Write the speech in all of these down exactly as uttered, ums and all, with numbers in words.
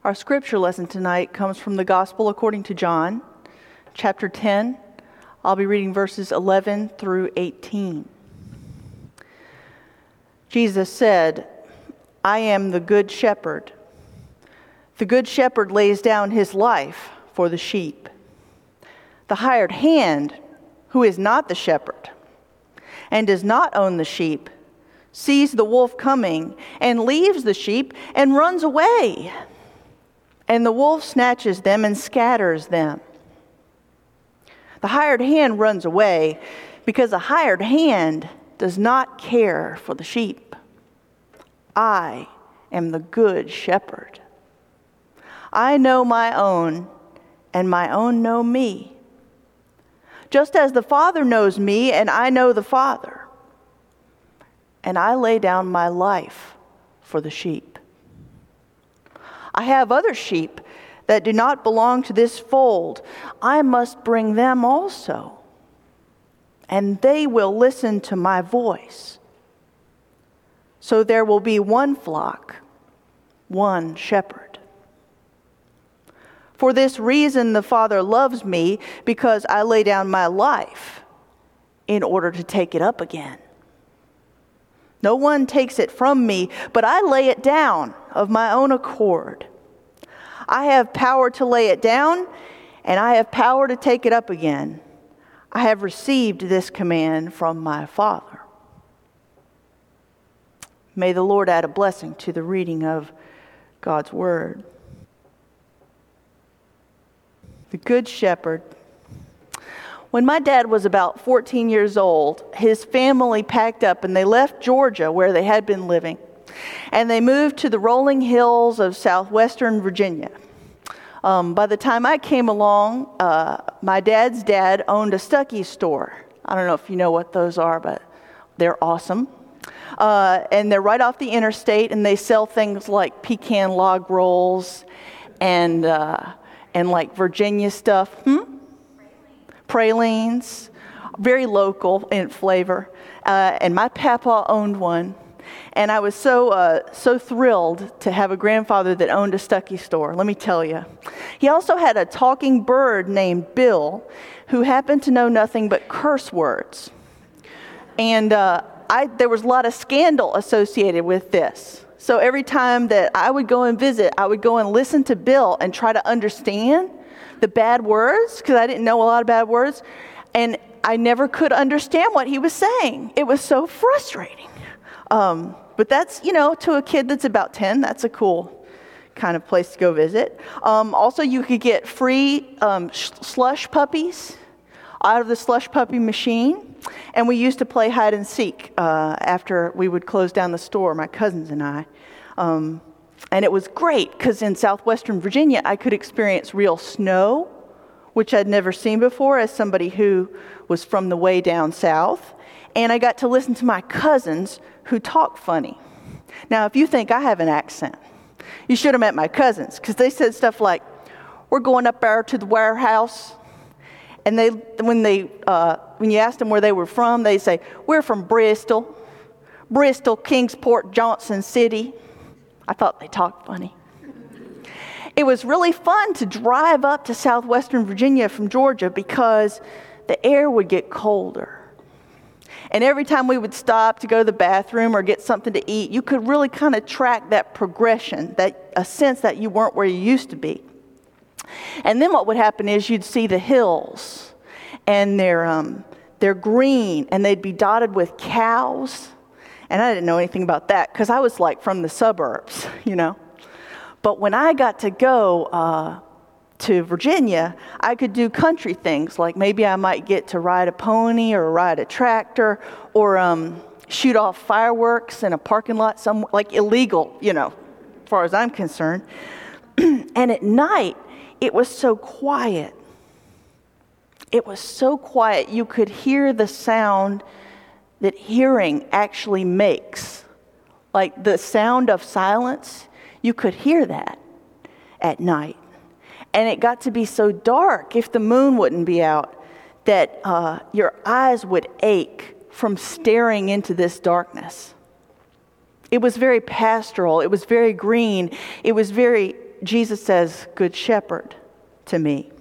Our scripture lesson tonight comes from the Gospel according to John, chapter ten. I'll be reading verses eleven through eighteen. Jesus said, "I am the good shepherd. The good shepherd lays down his life for the sheep. The hired hand, who is not the shepherd and does not own the sheep, sees the wolf coming and leaves the sheep and runs away. And the wolf snatches them and scatters them. The hired hand runs away because the hired hand does not care for the sheep. I am the good shepherd. I know my own, and my own know me. Just as the Father knows me, and I know the Father. And I lay down my life for the sheep. I have other sheep that do not belong to this fold. I must bring them also, and they will listen to my voice. So there will be one flock, one shepherd. For this reason the Father loves me, because I lay down my life in order to take it up again. No one takes it from me, but I lay it down of my own accord. I have power to lay it down, and I have power to take it up again. I have received this command from my Father." May the Lord add a blessing to the reading of God's Word. The Good Shepherd. When my dad was about fourteen years old, his family packed up and they left Georgia, where they had been living, and they moved to the rolling hills of southwestern Virginia. Um, by the time I came along, uh, my dad's dad owned a Stuckey store. I don't know if you know what those are, but they're awesome. Uh, and they're right off the interstate, and they sell things like pecan log rolls and uh, and like Virginia stuff. Hmm? Pralines, very local in flavor, uh, and my papa owned one, and I was so uh, so thrilled to have a grandfather that owned a Stuckey store. Let me tell you, he also had a talking bird named Bill, who happened to know nothing but curse words, and uh, I there was a lot of scandal associated with this. So every time that I would go and visit, I would go and listen to Bill and try to understand the bad words, because I didn't know a lot of bad words, and I never could understand what he was saying. It was so frustrating. Um, but that's, you know, to a kid that's about ten, that's a cool kind of place to go visit. Um, also, you could get free um, sh- slush puppies out of the slush puppy machine, and we used to play hide and seek uh, after we would close down the store, my cousins and I. Um, And it was great because in southwestern Virginia, I could experience real snow, which I'd never seen before as somebody who was from the way down south. And I got to listen to my cousins who talk funny. Now, if you think I have an accent, you should have met my cousins, because they said stuff like, "We're going up there to the warehouse." And they, when they, uh, when you asked them where they were from, they say, "We're from Bristol, Bristol, Kingsport, Johnson City." I thought they talked funny. It was really fun to drive up to southwestern Virginia from Georgia because the air would get colder. And every time we would stop to go to the bathroom or get something to eat, you could really kind of track that progression, that a sense that you weren't where you used to be. And then what would happen is you'd see the hills, and they're, um, they're green, and they'd be dotted with cows. And I didn't know anything about that because I was like from the suburbs, you know. But when I got to go uh, to Virginia, I could do country things. Like maybe I might get to ride a pony or ride a tractor or um, shoot off fireworks in a parking lot, some like illegal, you know, as far as I'm concerned. And at night, it was so quiet. It was so quiet. You could hear the sound that hearing actually makes. Like the sound of silence, you could hear that at night. And it got to be so dark, if the moon wouldn't be out, that uh, your eyes would ache from staring into this darkness. It was very pastoral. It was very green. It was very Jesus says, Good Shepherd, to me.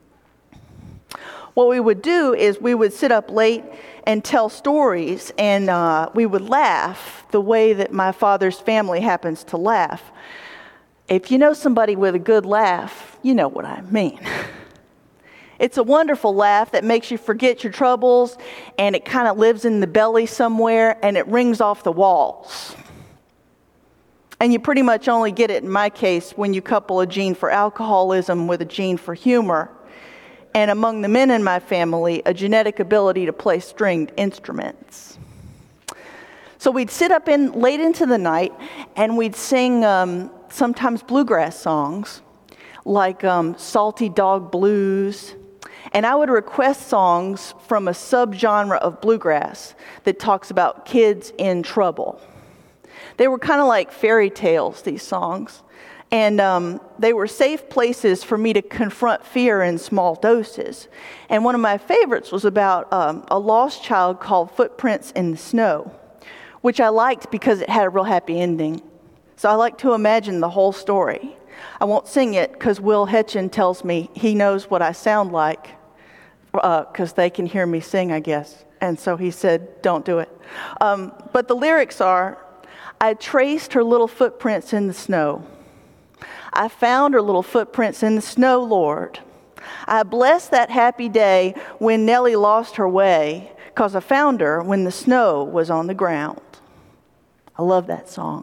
What we would do is we would sit up late and tell stories, and uh, we would laugh the way that my father's family happens to laugh. If you know somebody with a good laugh, you know what I mean. It's a wonderful laugh that makes you forget your troubles, and it kind of lives in the belly somewhere, and it rings off the walls. And you pretty much only get it, in my case, when you couple a gene for alcoholism with a gene for humor. And among the men in my family, a genetic ability to play stringed instruments. So we'd sit up in late into the night, and we'd sing um, sometimes bluegrass songs, like um, Salty Dog Blues. And I would request songs from a subgenre of bluegrass that talks about kids in trouble. They were kind of like fairy tales, these songs. And um, they were safe places for me to confront fear in small doses. And one of my favorites was about um, a lost child called Footprints in the Snow, which I liked because it had a real happy ending. So I like to imagine the whole story. I won't sing it because Will Hetchin tells me he knows what I sound like because uh, they can hear me sing, I guess. And so he said, don't do it. Um, but the lyrics are, I traced her little footprints in the snow. I found her little footprints in the snow, Lord. I blessed that happy day when Nellie lost her way, because I found her when the snow was on the ground. I love that song.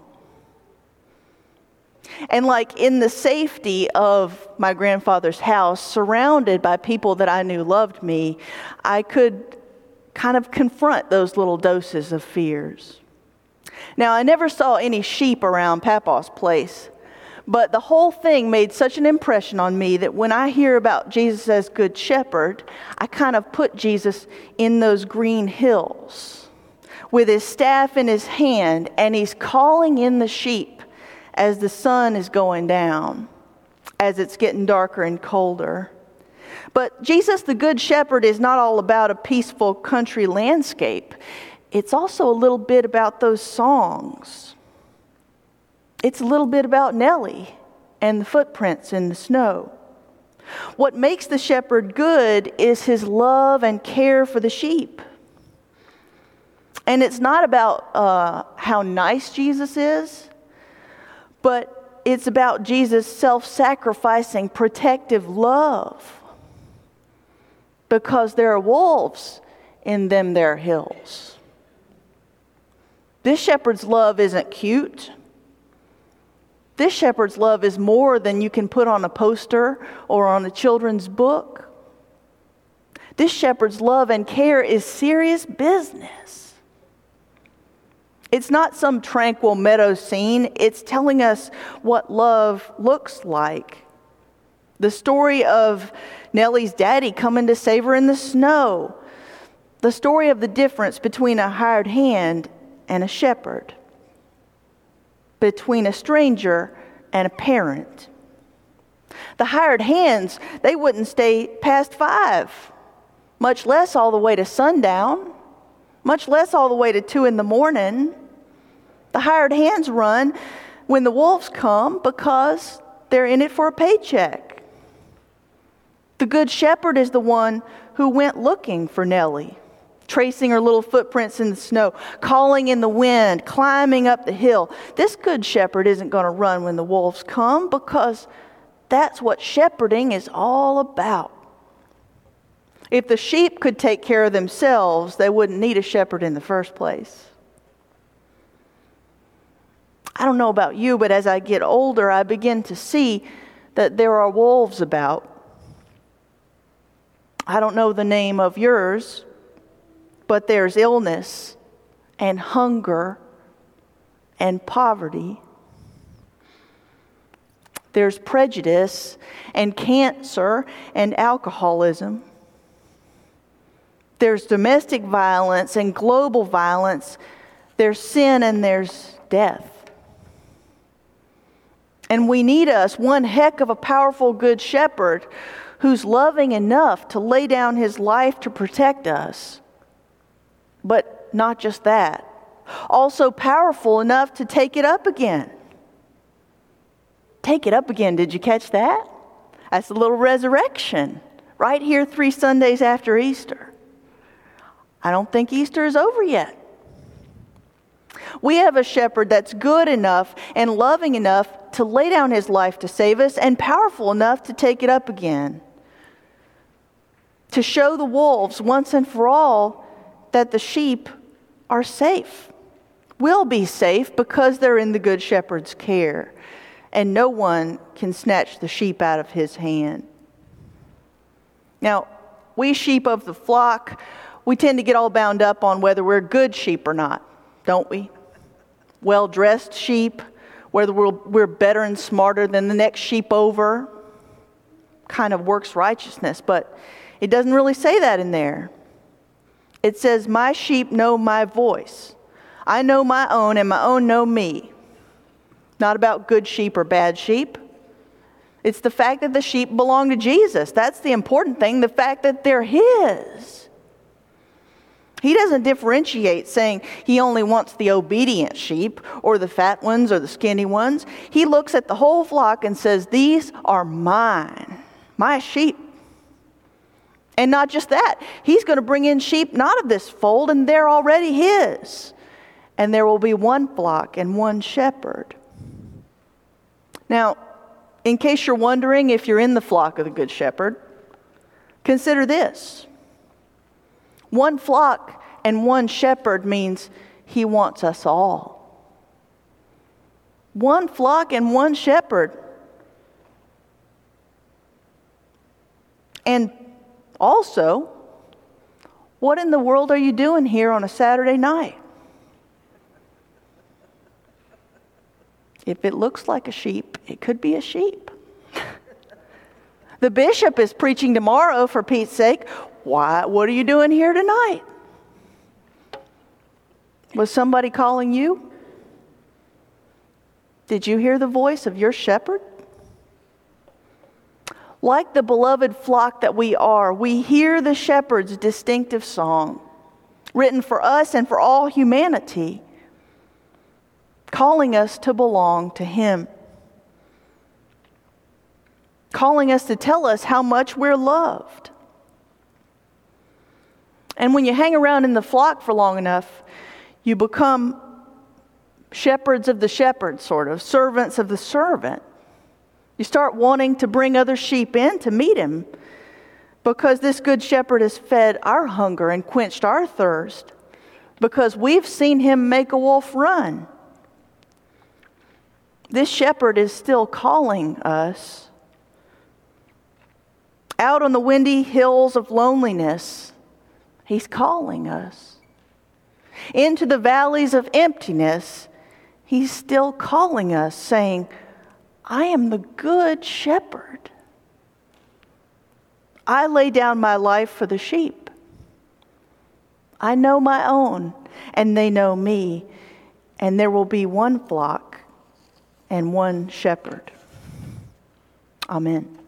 And like in the safety of my grandfather's house, surrounded by people that I knew loved me, I could kind of confront those little doses of fears. Now, I never saw any sheep around Papa's place, but the whole thing made such an impression on me that when I hear about Jesus as Good Shepherd, I kind of put Jesus in those green hills with his staff in his hand, and he's calling in the sheep as the sun is going down, as it's getting darker and colder. But Jesus the Good Shepherd is not all about a peaceful country landscape. It's also a little bit about those songs. It's a little bit about Nellie and the footprints in the snow. What makes the shepherd good is his love and care for the sheep. And it's not about uh, how nice Jesus is, but it's about Jesus' self-sacrificing, protective love. Because there are wolves in them there hills. This shepherd's love isn't cute. This shepherd's love is more than you can put on a poster or on a children's book. This shepherd's love and care is serious business. It's not some tranquil meadow scene. It's telling us what love looks like. The story of Nellie's daddy coming to save her in the snow. The story of the difference between a hired hand and a shepherd. Between a stranger and a parent. The hired hands, they wouldn't stay past five, much less all the way to sundown, much less all the way to two in the morning. The hired hands run when the wolves come because they're in it for a paycheck. The good shepherd is the one who went looking for Nellie, tracing her little footprints in the snow, calling in the wind, climbing up the hill. This good shepherd isn't going to run when the wolves come because that's what shepherding is all about. If the sheep could take care of themselves, they wouldn't need a shepherd in the first place. I don't know about you, but as I get older, I begin to see that there are wolves about. I don't know the name of yours, but there's illness and hunger and poverty. There's prejudice and cancer and alcoholism. There's domestic violence and global violence. There's sin and there's death. And we need us one heck of a powerful good shepherd who's loving enough to lay down his life to protect us. But not just that. Also powerful enough to take it up again. take it up again. Did you catch that? That's a little resurrection right here three Sundays after Easter. I don't think Easter is over yet. We have a shepherd that's good enough and loving enough to lay down his life to save us and powerful enough to take it up again. To show the wolves once and for all that the sheep are safe, will be safe because they're in the good shepherd's care. And no one can snatch the sheep out of his hand. Now, we sheep of the flock, we tend to get all bound up on whether we're good sheep or not, don't we? Well-dressed sheep, whether we're, we're better and smarter than the next sheep over, kind of works righteousness, but it doesn't really say that in there. It says, my sheep know my voice. I know my own, and my own know me. Not about good sheep or bad sheep. It's the fact that the sheep belong to Jesus. That's the important thing, the fact that they're his. He doesn't differentiate, saying he only wants the obedient sheep or the fat ones or the skinny ones. He looks at the whole flock and says, these are mine, my sheep. And not just that, he's going to bring in sheep not of this fold, and they're already his. And there will be one flock and one shepherd. Now, in case you're wondering if you're in the flock of the Good Shepherd, consider this. One flock and one shepherd means he wants us all. One flock and one shepherd. And also, what in the world are you doing here on a Saturday night? If it looks like a sheep, it could be a sheep. The bishop is preaching tomorrow, for Pete's sake. Why? What are you doing here tonight? Was somebody calling you? Did you hear the voice of your shepherd? Like the beloved flock that we are, we hear the shepherd's distinctive song, written for us and for all humanity, calling us to belong to him, calling us to tell us how much we're loved. And when you hang around in the flock for long enough, you become shepherds of the shepherd, sort of, servants of the servant. You start wanting to bring other sheep in to meet him because this good shepherd has fed our hunger and quenched our thirst because we've seen him make a wolf run. This shepherd is still calling us out on the windy hills of loneliness. He's calling us into the valleys of emptiness. He's still calling us, saying, I am the good shepherd. I lay down my life for the sheep. I know my own, and they know me, and there will be one flock and one shepherd. Amen.